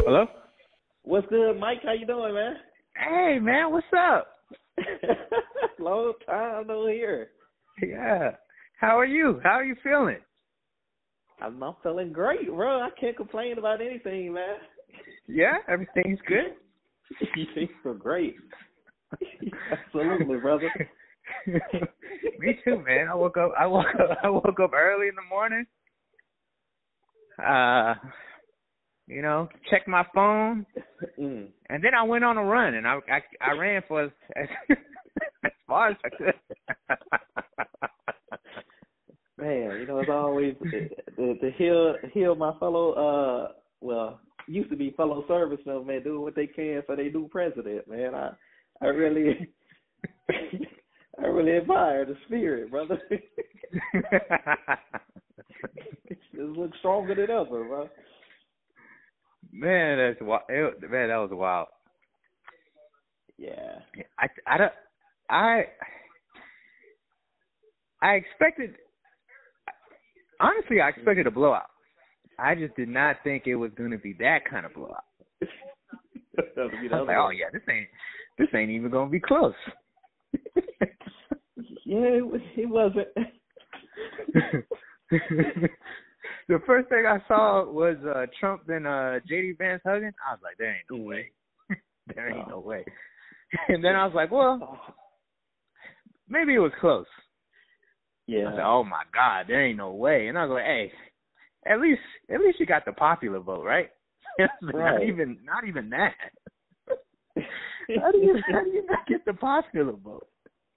Hello? What's good, Mike? How you doing, man? Hey, man, what's up? Long time no hear. Yeah. How are you? How are you feeling? I'm feeling great, bro. I can't complain about anything, man. Yeah, everything's good? You feel great. Absolutely, brother. Me too, man. I woke up early in the morning. Checked my phone, and then I went on a run, and I ran for as far as I could. Man, it's always to heal my fellow, used to be fellow servicemen, man, doing what they can for their new president, man. I really, I really admire the spirit, brother. It looks stronger than ever, bro. Man, that was wild. Yeah. I expected a blowout. I just did not think it was going to be that kind of blowout. I was like, oh yeah, this ain't even going to be close. Yeah, it wasn't. The first thing I saw was Trump and J.D. Vance hugging. I was like, there ain't no way. There ain't no way. And then I was like, well, maybe it was close. Yeah. I was like, oh my God, there ain't no way. And I was like, hey, at least you got the popular vote, right? Right. Not even that. How do you not get the popular vote?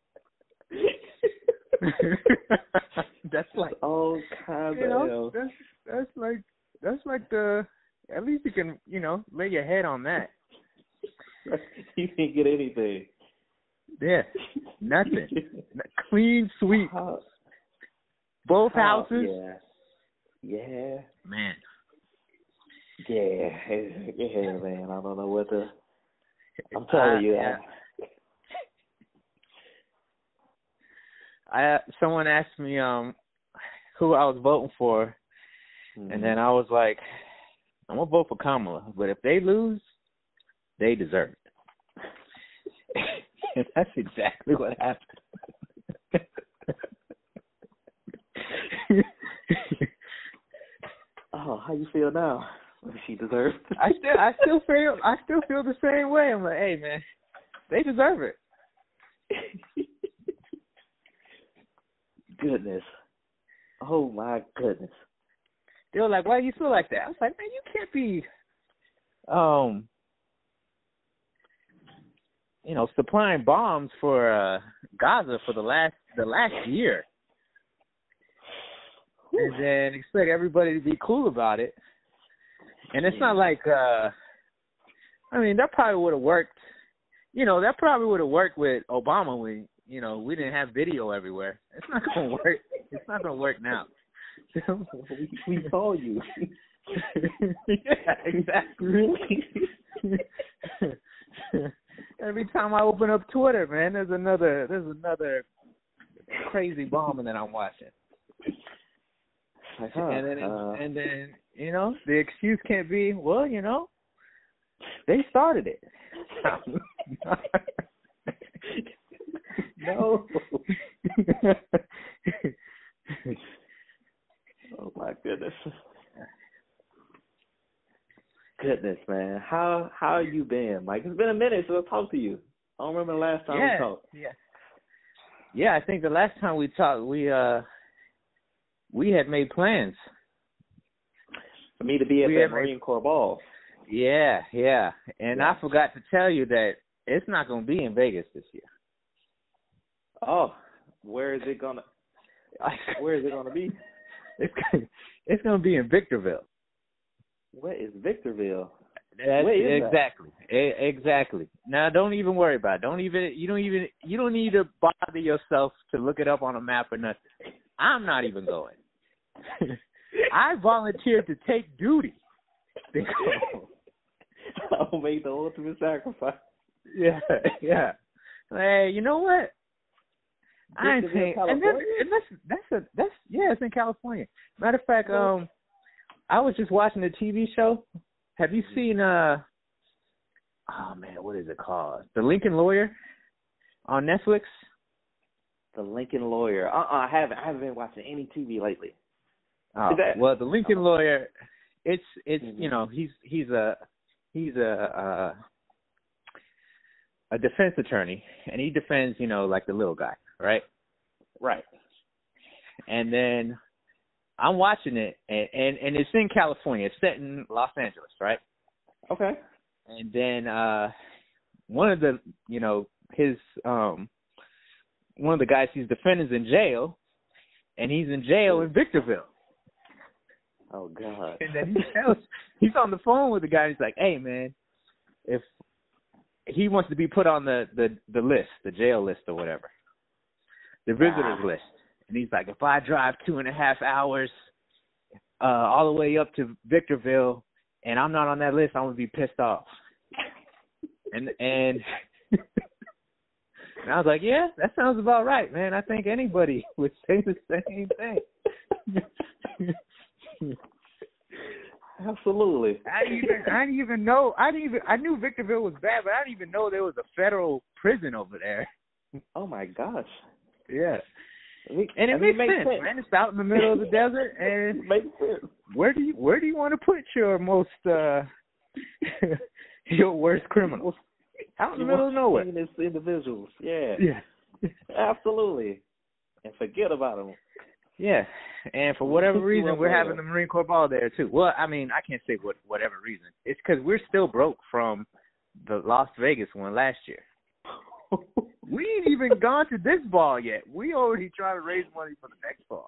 That's like all kinds of that's like the at least you can lay your head on that. You didn't get anything. Yeah, nothing. Clean sweep. Both houses. Yeah. Man. Yeah, man. I don't know what to. I'm telling you. Yeah. Someone asked me who I was voting for, and then I was like, I'm gonna vote for Kamala, but if they lose, they deserve it. And that's exactly what happened. Oh, how you feel now? She deserves it. I still feel the same way. I'm like, hey man, they deserve it. Goodness. Oh my goodness. They were like, why do you feel like that? I was like, man, you can't be supplying bombs for Gaza for the last year. And then expect everybody to be cool about it. And it's not like that probably would have worked. That probably would have worked with Obama when we didn't have video everywhere. It's not gonna work. It's not gonna work now. We saw you. Yeah, exactly. Every time I open up Twitter, man, there's another crazy bombing that I'm watching. And then the excuse can't be, well, they started it. No. Oh my goodness. Goodness, man. How you been, Mike? It's been a minute since I talked to you. I don't remember the last time we talked. Yeah, I think the last time we talked, we had made plans for me to be at the Marine Corps ball. Yeah. And I forgot to tell you that it's not going to be in Vegas this year. Oh, where is it gonna be? It's gonna be in Victorville. What is Victorville? Exactly. Now, don't even worry about it. You don't need to bother yourself to look it up on a map or nothing. I'm not even going. I volunteered to take duty. I'll make the ultimate sacrifice. Yeah. Hey, you know what? I ain't saying, and that's it's in California. Matter of fact, I was just watching a TV show, have you seen oh man, what is it called? The Lincoln Lawyer on Netflix? The Lincoln Lawyer. I haven't been watching any TV lately. Oh, well, the Lincoln Lawyer, it's Mm-hmm. you know, he's a defense attorney, and he defends, you know, like the little guy, right? Right. And then I'm watching it, and it's in California. It's set in Los Angeles, right? Okay. And then one of the, you know, his one of the guys he's defending is in jail, and he's in jail in Victorville. Oh God. And then he's on the phone with the guy. He's like, "Hey man, if he wants to be put on the list, the jail list or whatever, the visitors list," and he's like, "If I drive 2.5 hours all the way up to Victorville and I'm not on that list, I'm gonna be pissed off." And and I was like, "Yeah, that sounds about right, man. I think anybody would say the same thing." Absolutely. I didn't even know. I knew Victorville was bad, but I didn't even know there was a federal prison over there. Oh my gosh. Yeah. And it makes sense, man. It's out in the middle of the desert, and it makes sense. Where do you want to put your most your worst criminals? Out in the middle of nowhere. Individuals. Yeah. Yeah. Absolutely. And forget about them. Yeah, and for whatever reason, we're having the Marine Corps Ball there, too. Well, I mean, I can't say whatever reason. It's because we're still broke from the Las Vegas one last year. We ain't even gone to this ball yet. We already trying to raise money for the next ball.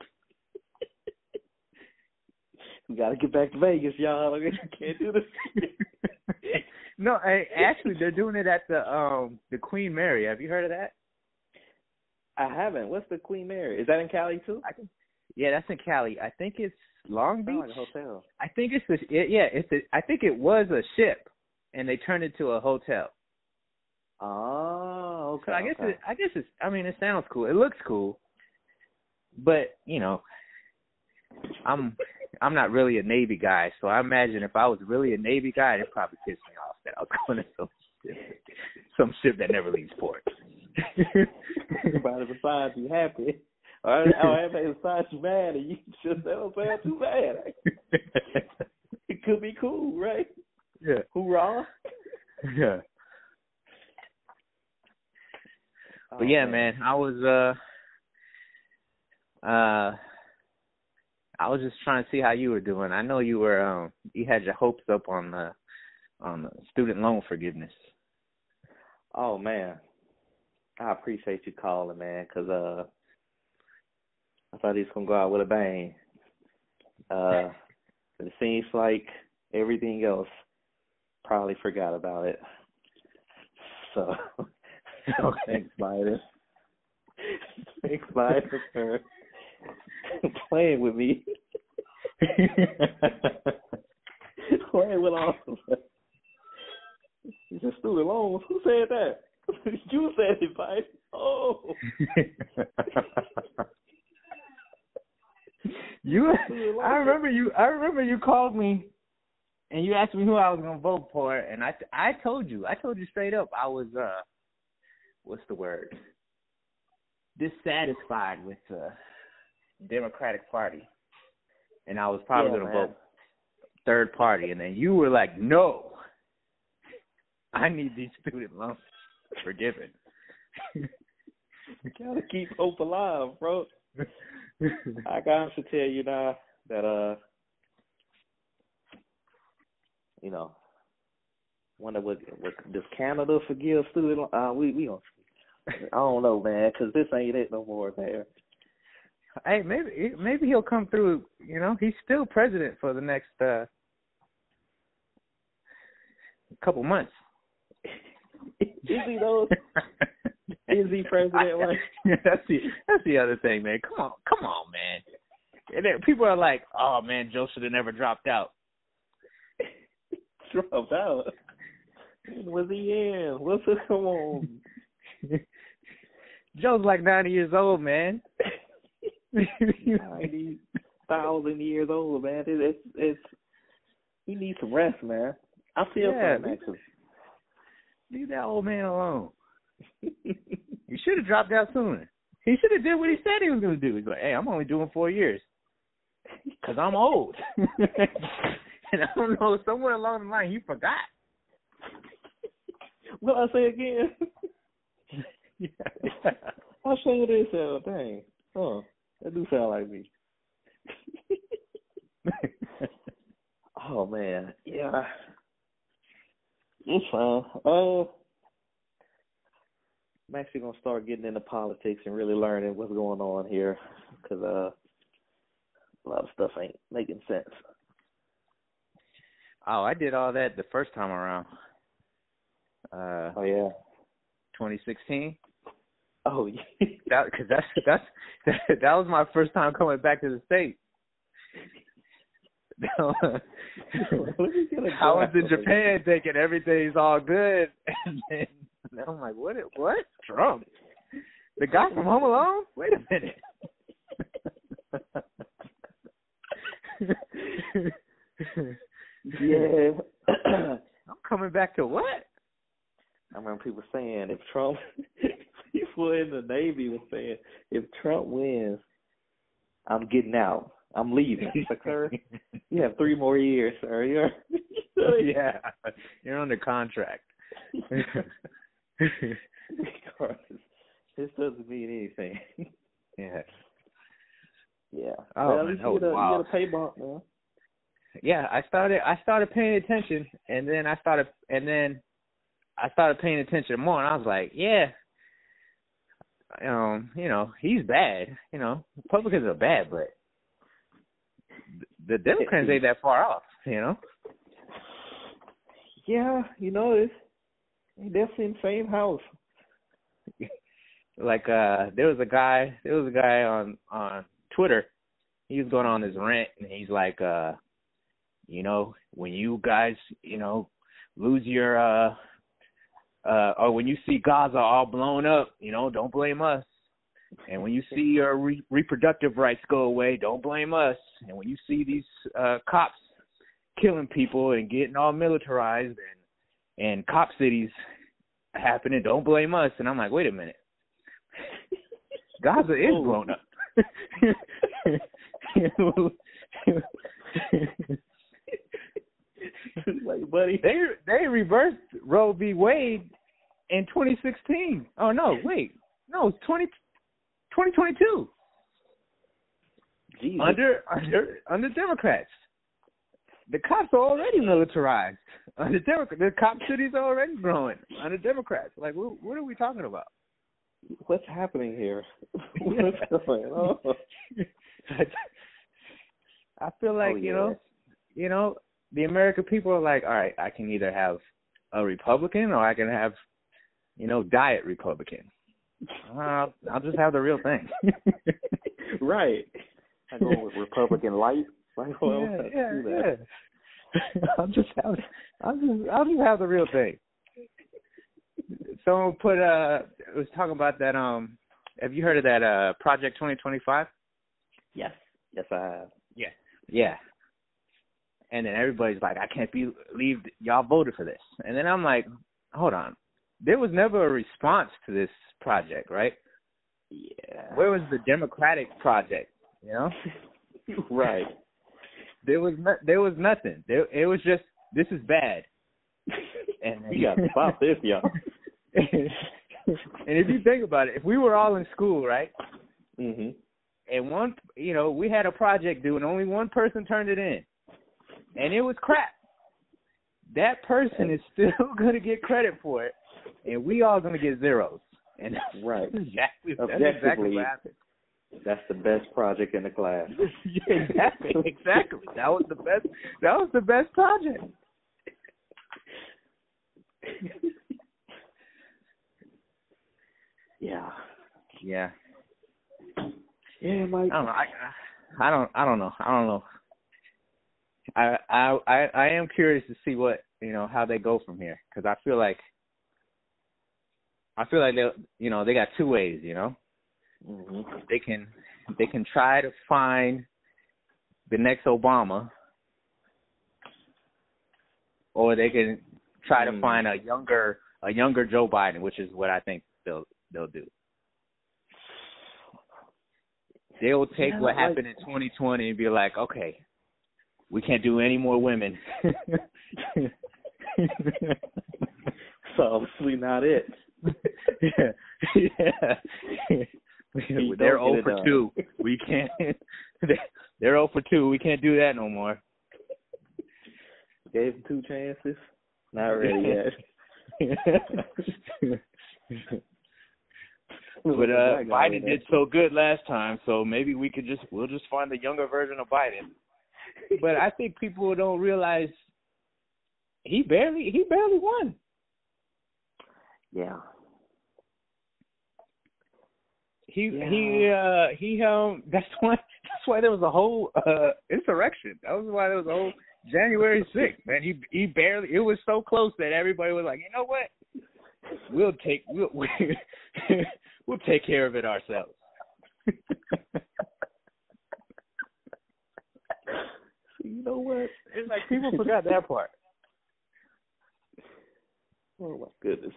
We got to get back to Vegas, y'all. We can't do this. No, actually, they're doing it at the Queen Mary. Have you heard of that? I haven't. What's the Queen Mary? Is that in Cali, too? Yeah, that's in Cali. I think it's Long Beach. Oh, like a hotel. I think I think it was a ship, and they turned it to a hotel. Oh, okay. So I guess it's. I mean, it sounds cool. It looks cool, but you know, I'm not really a Navy guy, so I imagine if I was really a Navy guy, it'd probably piss me off that I was going to some ship that never leaves port. Everybody besides you happy. Or everybody besides you mad, and you just don't sound too bad. It could be cool, right? Yeah. Hoorah. Yeah. But yeah, man, I was just trying to see how you were doing. I know you were you had your hopes up on the student loan forgiveness. Oh man, I appreciate you calling, man, because I thought he was gonna go out with a bang. It seems like everything else probably forgot about it. So. Thanks, Biden. Thanks, Biden, for playing with me. Playing with all of us. He said student loans. Who said that? You said it, Biden. Oh. I remember you called me and you asked me who I was gonna vote for, and I told you straight up I was what's the word? Dissatisfied with the Democratic Party. And I was probably going to vote third party. And then you were like, no, I need these student loans forgiven. You got to keep hope alive, bro. I got to tell you now that, you know, wonder what does Canada forgive student loans? We don't. I don't know, man, because this ain't it no more, man. Hey, maybe he'll come through. You know, he's still president for the next couple months. Is he though? Is he president? That's the other thing, man. Come on, man. And then people are like, oh man, Joe should have never dropped out. Dropped out? Was he in? What's it? Come on. Joe's like 90 years old, man. 90,000 years old, man. It's he needs some rest, man. I feel for him, actually. Leave that old man alone. He should have dropped out sooner. He should have did what he said he was going to do. He's like, hey, I'm only doing 4 years because I'm old. And I don't know, somewhere along the line, he forgot. Will I say again? Yeah. I'll show you this. Dang. Oh, that do sound like me. Oh, man. Yeah. It's fine. I'm actually going to start getting into politics and really learning what's going on here because a lot of stuff ain't making sense. Oh, I did all that the first time around. Oh, yeah. 2016. Oh, yeah. Because that was my first time coming back to the States. I was in Japan thinking everything's all good, and then I'm like, what? Trump? The guy from Home Alone? Wait a minute. Yeah. I'm coming back to what? I remember people saying if Trump, people in the Navy were saying, if Trump wins, I'm getting out. I'm leaving. Like, sir, you have 3 more years, sir. Yeah, you're under contract. This doesn't mean anything. Yeah. Yeah. Oh, well, man, you get a pay bump, man. Yeah, I started paying attention, and then I started paying attention more, and I was like, yeah, he's bad. Republicans are bad, but the Democrats ain't that far off. Yeah, it's definitely in the same house. Like there was a guy on Twitter. He was going on his rant, and he's like, when you guys, lose your or when you see Gaza all blown up, don't blame us. And when you see your reproductive rights go away, don't blame us. And when you see these cops killing people and getting all militarized and cop cities happening, don't blame us. And I'm like, wait a minute. Gaza is blown up. Like, buddy, they reversed Roe v. Wade in 2016. Oh no, wait, no, it's 2022. Jesus. Under Democrats. The cops are already militarized. The cop cities are already growing under Democrats. Like, what are we talking about? What's happening here? What's going on? I feel like, the American people are like, all right, I can either have a Republican or I can have, diet Republican. I'll just have the real thing. Right. I go with Republican light. Yeah. I'll just have the real thing. Someone was talking about that. Have you heard of that Project 2025? Yes, I have. Yeah. And then everybody's like, I can't believe y'all voted for this. And then I'm like, hold on. There was never a response to this project, right? Yeah. Where was the Democratic project? Right. There was nothing. It was just, this is bad. And you got to stop this, y'all. And if you think about it, if we were all in school, right? Mm-hmm. And we had a project due, and only one person turned it in, and it was crap. That person is still going to get credit for it, and we all going to get zeros. And right. That's exactly what happened. That's the best project in the class. Yeah, exactly. That was the best project. Yeah. Yeah, Mike. I don't know. I am curious to see what how they go from here, because I feel like they got 2 ways. Mm-hmm. They can try to find the next Obama, or they can try to find a younger Joe Biden, which is what I think they'll do. They'll take what happened in 2020 and be like, okay, we can't do any more women. So obviously not it. Yeah. They're 0 for 2. We can't. They're 0 for 2. We can't do that no more. Gave them 2 chances. Not ready yet. But Biden did so good last time, so maybe we'll just find a younger version of Biden. But I think people don't realize he barely won. Yeah. That's why there was a whole insurrection. That was why there was a whole January 6th. Man, he barely. It was so close that everybody was like, you know what? We'll take care of it ourselves. You know what? It's like people forgot that part. Oh my goodness.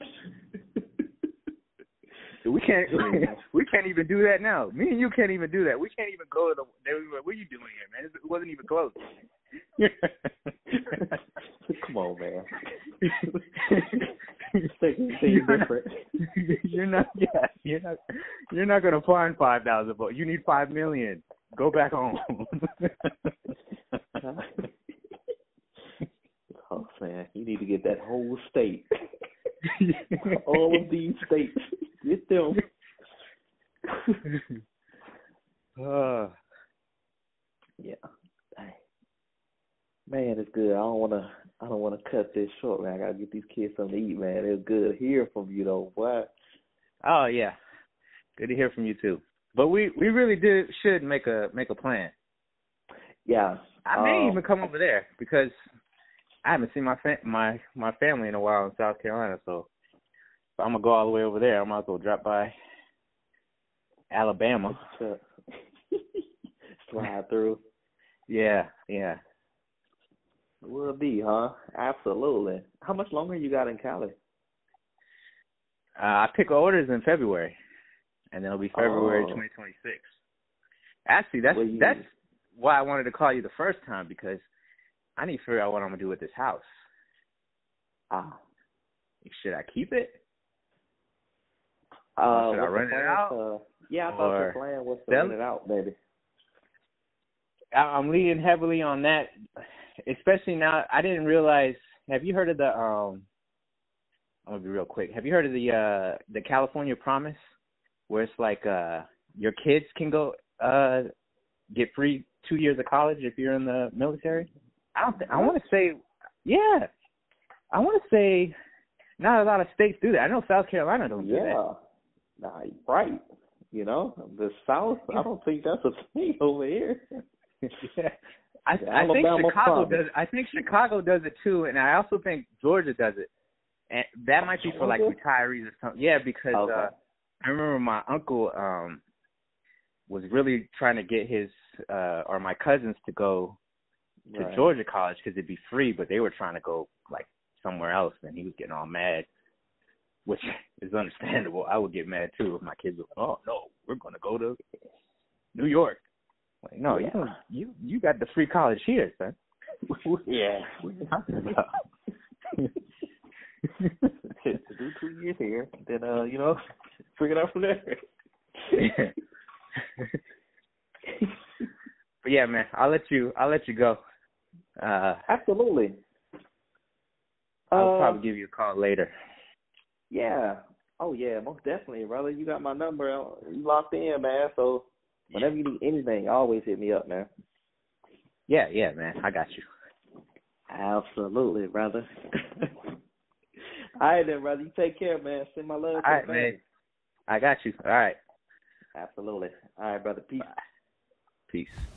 We can't even do that now. Me and you can't even do that. We can't even go to what are you doing here, man? It wasn't even close. Come on, man. Different. You're not gonna find 5,000 votes. You need 5 million. Go back home. Oh man, you need to get that whole state. All of these states. Get them. Yeah. Man, it's good. I don't wanna cut this short, man. I gotta get these kids something to eat, man. It's good hearing from you though, boy. Oh yeah. Good to hear from you too. But we really should make a plan. Yeah. I may even come over there because I haven't seen my family in a while in South Carolina, so if I'm gonna go all the way over there, I might as well drop by Alabama. Slide through. Yeah. Will be, huh? Absolutely. How much longer you got in Cali? I pick orders in February, and it'll be February 2026. Actually, that's why I wanted to call you the first time, because I need to figure out what I'm gonna do with this house. Should I keep it? Should I rent it out? Yeah, I thought your plan was to rent it out, baby. I'm leaning heavily on that, especially now. I didn't realize. Have you heard of the? I'm gonna be real quick. Have you heard of the California Promise, where it's like your kids can go get free 2 years of college if you're in the military? I want to say, yeah. I want to say, not a lot of states do that. I know South Carolina don't do that. Yeah, right. You know, the South. I don't think that's a thing over here. Yeah. I think Chicago does. I think Chicago does it too, and I also think Georgia does it. And that might be for like retirees or something. Yeah, because I remember my uncle was really trying to get his or my cousins to go to Georgia College because it'd be free, but they were trying to go like somewhere else, and he was getting all mad, which is understandable. I would get mad too if my kids were like, "Oh no, we're going to go to New York." Like, no, you got the free college here, son. Yeah. What are you talking about? To do 2 years here, then figure it out from there. But yeah, man, I'll let you go. Absolutely. I'll probably give you a call later. Yeah. Oh yeah, most definitely, brother. You got my number. You locked in, man. So whenever you need anything, always hit me up, man. Yeah, man. I got you. Absolutely, brother. All right, then, brother. You take care, man. Send my love to the family. Man. I got you. All right. Absolutely. All right, brother. Peace. Bye. Peace.